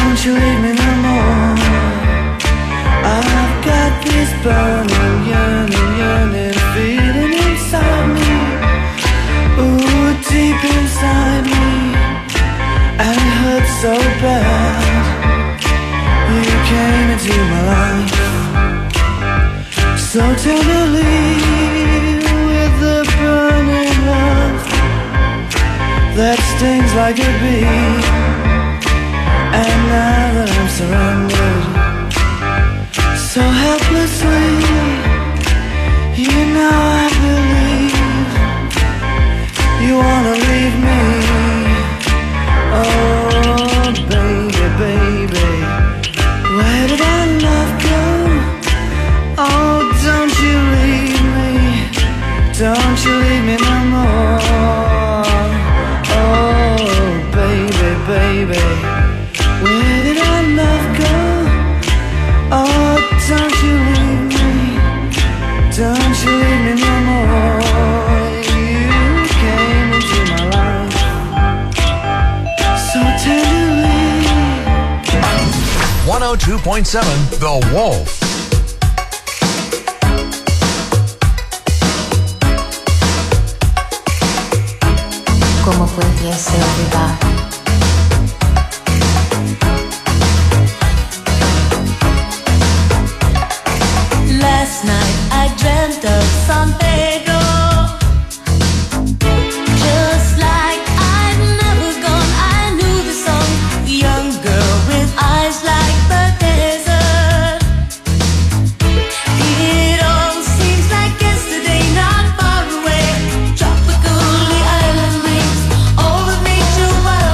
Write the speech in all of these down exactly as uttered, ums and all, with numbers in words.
Don't you leave me no more. I've got this burning, yearning, yearning feeling inside me. Ooh, deep inside me. And it hurts so bad. You came into my life so tenderly, with the burning love that stings like a bee. And now that I'm surrounded so helplessly, you know I believe you wanna leave me. Oh baby, baby, where did our love go? Oh, don't you leave me, don't you leave me no more. Oh baby, baby, where did our love go? Oh, don't you leave me, don't you leave me no more. You came into my life so tenderly. one oh two point seven The Wolf. ¿Cómo pudiese olvidar? Last night I dreamt of San Pedro, just like I'd never gone. I knew the song, young girl with eyes like the desert. It all seems like yesterday, not far away. Tropical island breeze over nature wild.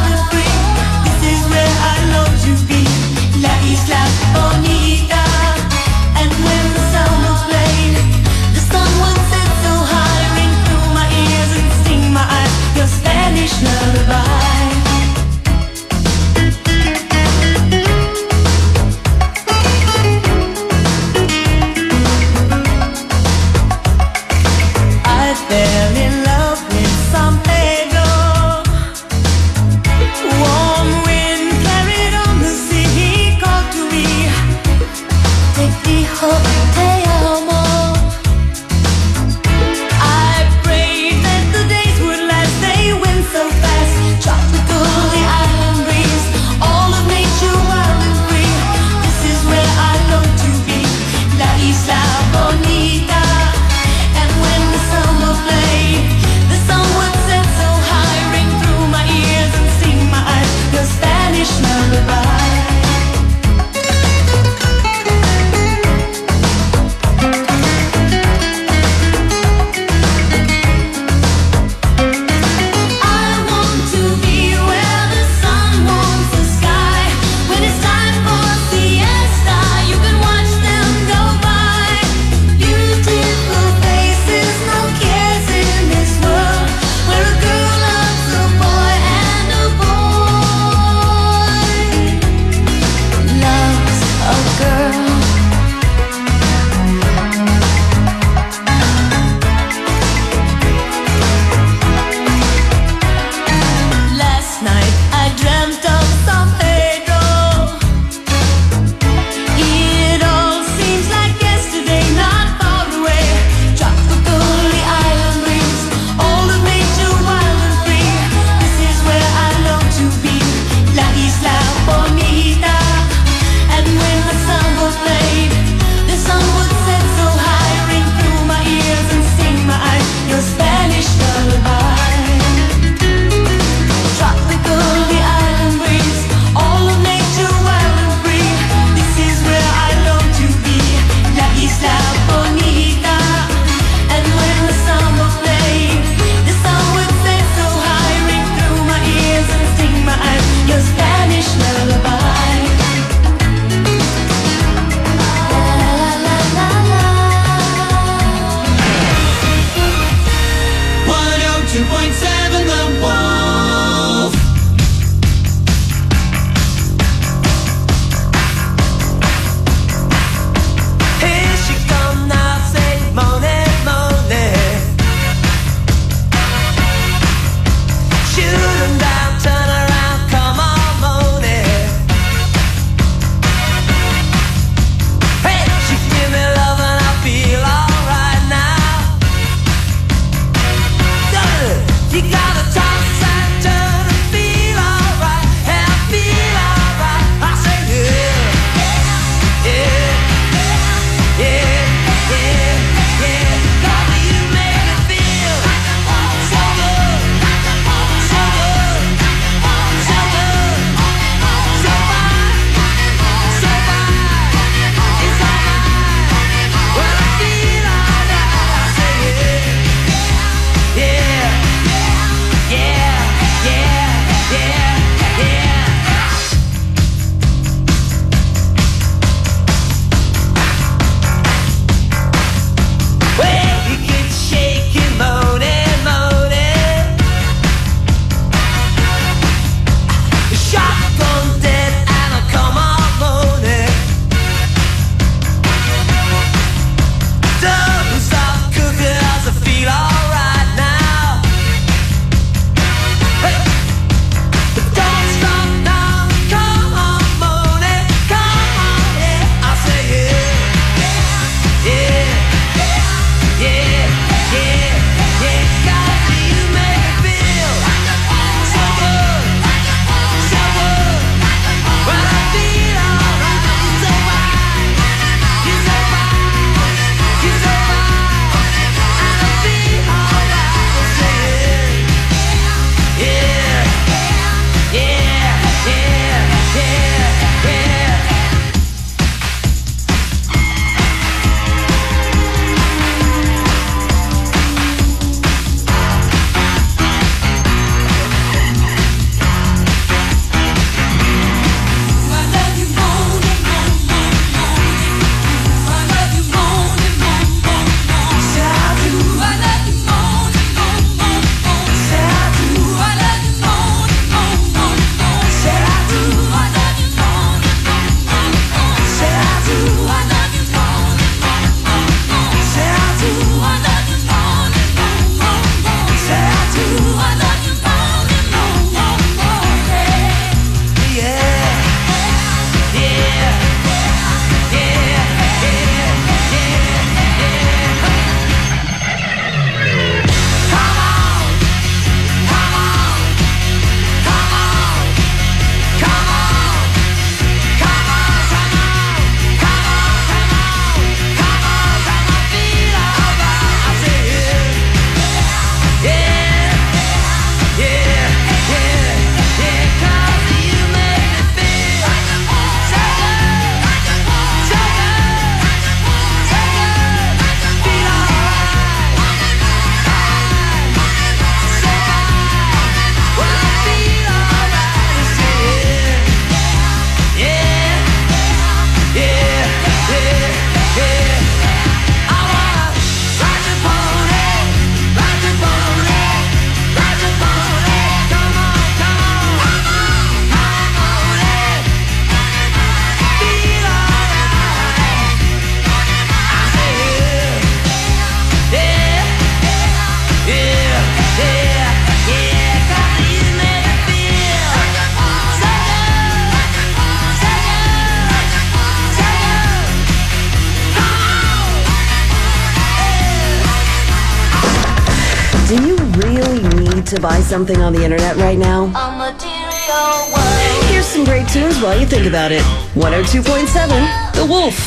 to buy something on the internet right now? A material world. Here's some great tunes while you think about it. one oh two point seven, The Wolf.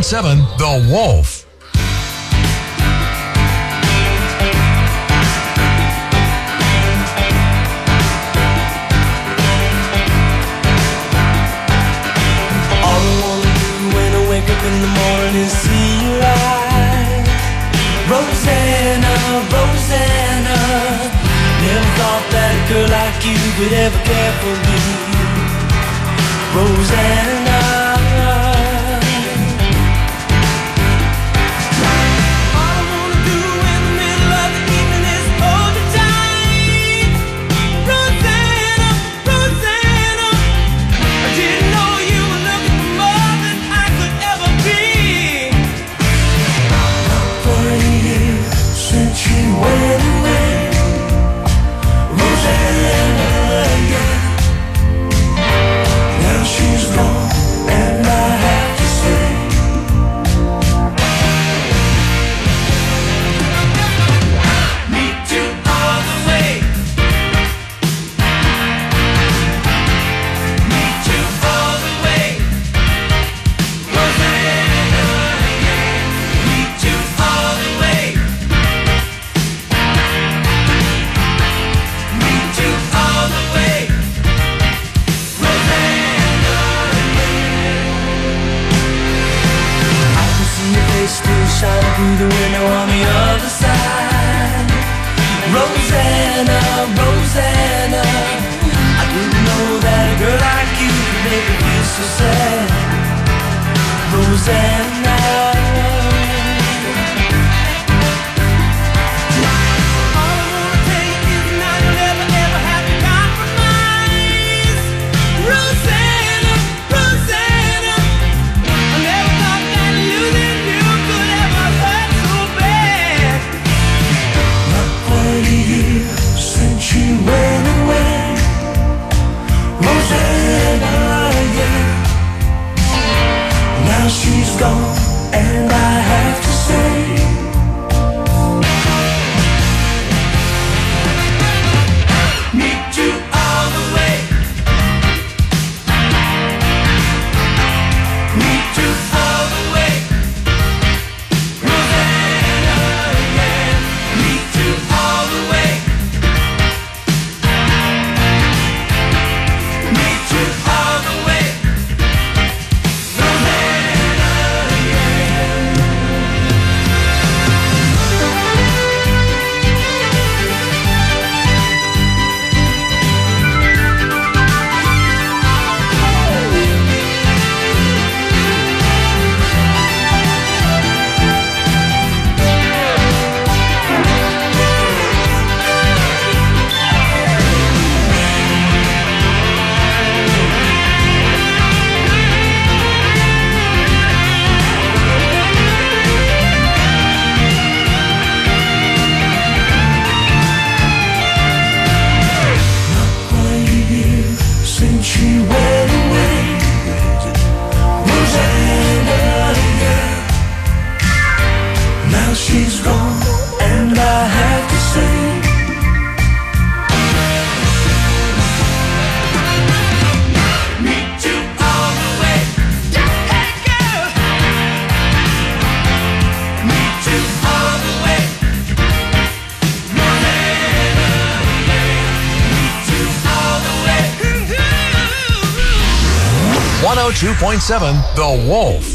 point seven The Wolf. All I wanna do when I wake up in the morning is see you light. Rosanna, Rosanna, never thought that a girl like you could ever care for me. Rosanna. Through the window on the other side. Rosanna, Rosanna, I didn't know that a girl like you could make me feel so sad. Rosanna. She's gone, and I have to say, meet you all the way, meet you all the way, Rosanna, yeah, meet you all the way, meet you all the way. She's gone, and I have to say, meet you all the way, hey girl, meet you all the way, Rosanna, meet you all the way. one oh two point seven The Wolf.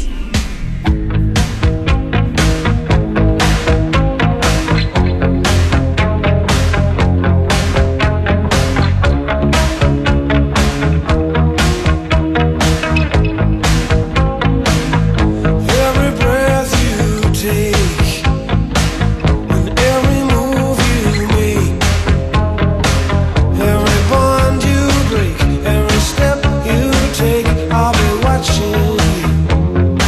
Every step you take, I'll be watching you.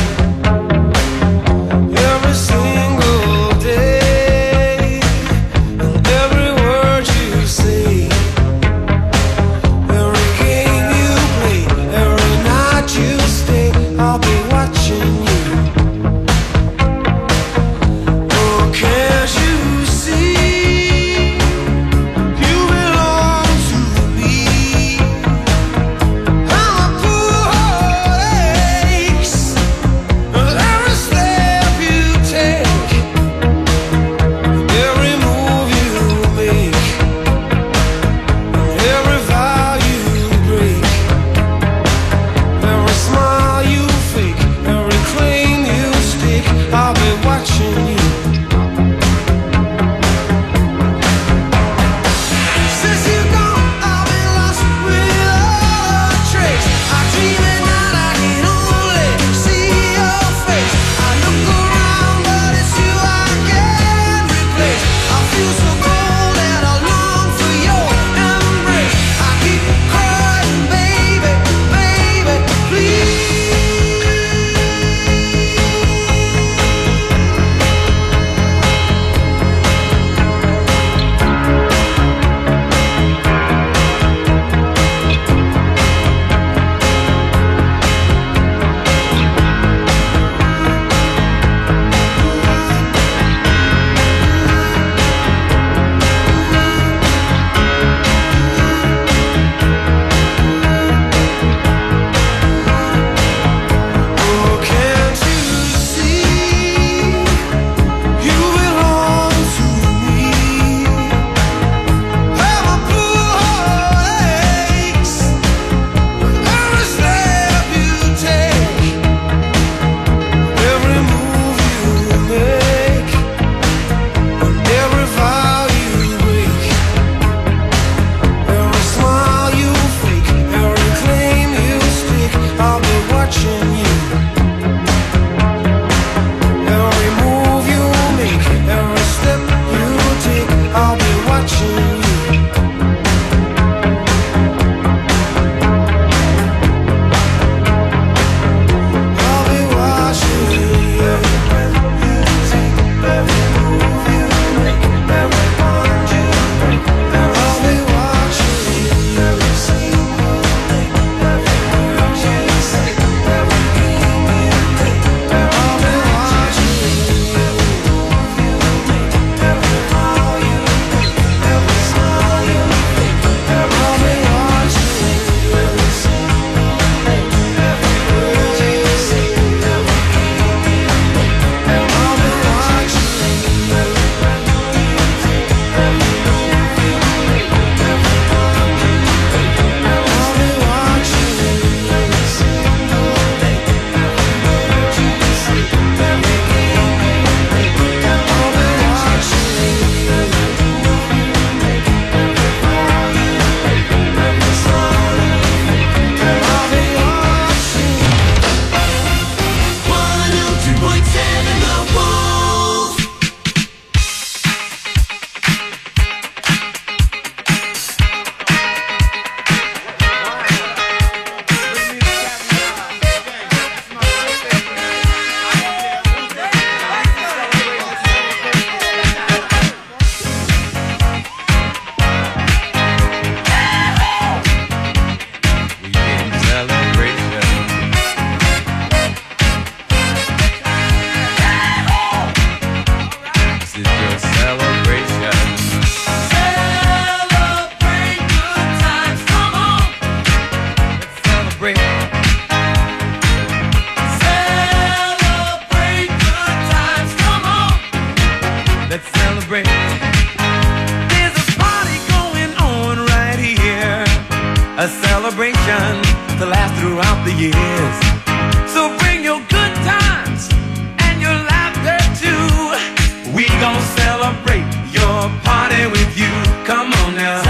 celebration to last throughout the years. So bring your good times and your laughter too. We gon' celebrate your party with you. Come on now.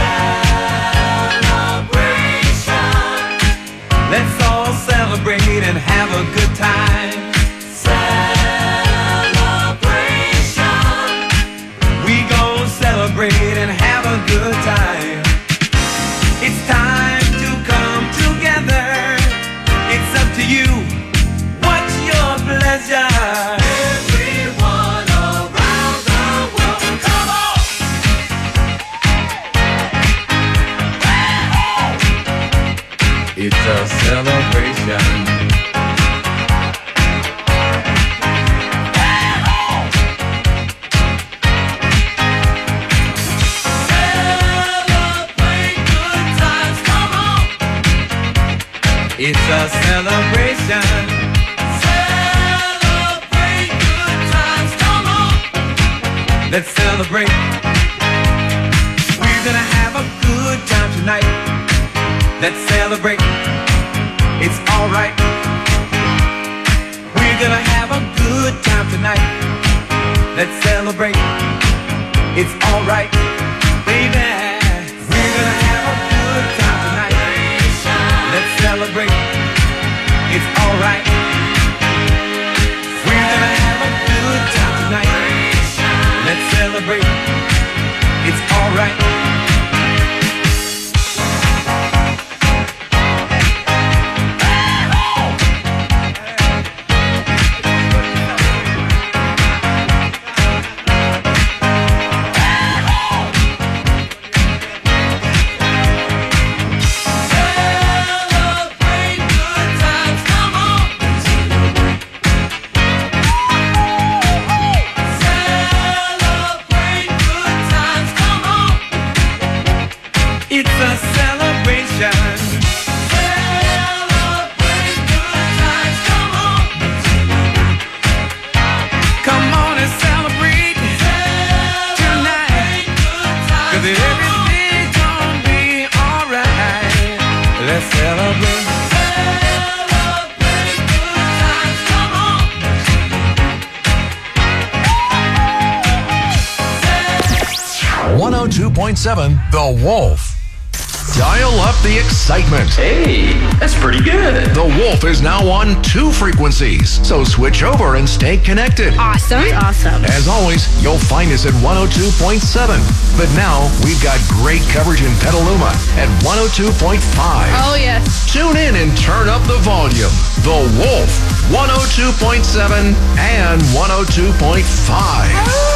Celebration. Let's all celebrate and have a good time. Celebration. We gon' celebrate and have a good time. It's time to come together. It's up to you. What's your pleasure? Everyone around the world, come on! It's a celebration. It's a celebration. Celebrate good times, come on. Let's celebrate. We're gonna have a good time tonight. Let's celebrate. It's alright. We're gonna have a good time tonight. Let's celebrate. It's alright, baby. We're gonna have a good time tonight. Let's celebrate. It's alright. We're gonna have a good time tonight. Let's celebrate. It's alright. one oh two point seven The Wolf. Dial up the excitement. Hey, that's pretty good. The Wolf is now on two frequencies, so switch over and stay connected. Awesome. Awesome. As always, you'll find us at one oh two point seven. But now we've got great coverage in Petaluma at one oh two point five. Oh, yes. Tune in and turn up the volume. The Wolf, one oh two point seven and one oh two point five.